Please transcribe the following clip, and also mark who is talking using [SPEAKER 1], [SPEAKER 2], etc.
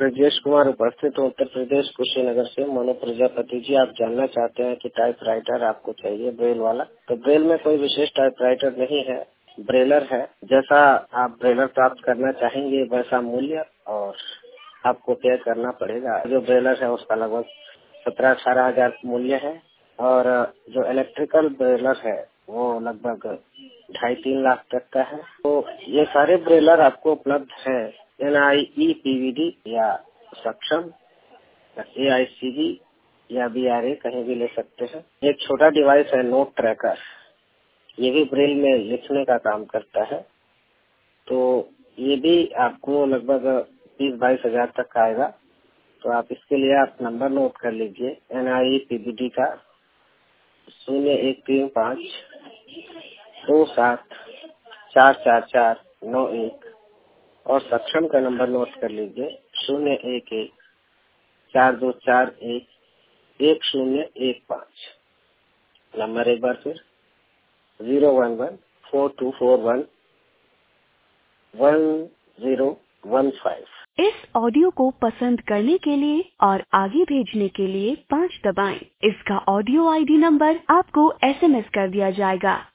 [SPEAKER 1] ब्रजेश कुमार उपस्थित हूँ उत्तर प्रदेश कुशीनगर से। मोनो प्रजापति जी, आप जानना चाहते हैं कि टाइपराइटर आपको चाहिए ब्रेल वाला। तो ब्रेल में कोई विशेष टाइपराइटर नहीं है, ब्रेलर है। जैसा आप ब्रेलर प्राप्त करना चाहेंगे वैसा मूल्य और आपको पे करना पड़ेगा। जो ब्रेलर है उसका लगभग 17-18 हजार मूल्य है और जो इलेक्ट्रिकल ब्रेलर है वो लगभग 2.5-3 लाख तक का है। तो ये सारे ब्रेलर आपको उपलब्ध है NIE-PVD या सक्षम AICV या BRA कहीं भी ले सकते हैं। एक छोटा डिवाइस है नोट ट्रैकर, ये भी ब्रेल में लिखने का काम करता है। तो ये भी आपको लगभग 20-22 हजार तक का आएगा। तो आप इसके लिए आप नंबर नोट कर लीजिए NIE-PVD का 0135 27 44491 और सक्षम का नंबर नोट कर लीजिए 011 4241 1015। नंबर एक बार फिर 011 4241 1015।
[SPEAKER 2] इस ऑडियो को पसंद करने के लिए और आगे भेजने के लिए 5 दबाएं। इसका ऑडियो ID नंबर आपको SMS कर दिया जाएगा।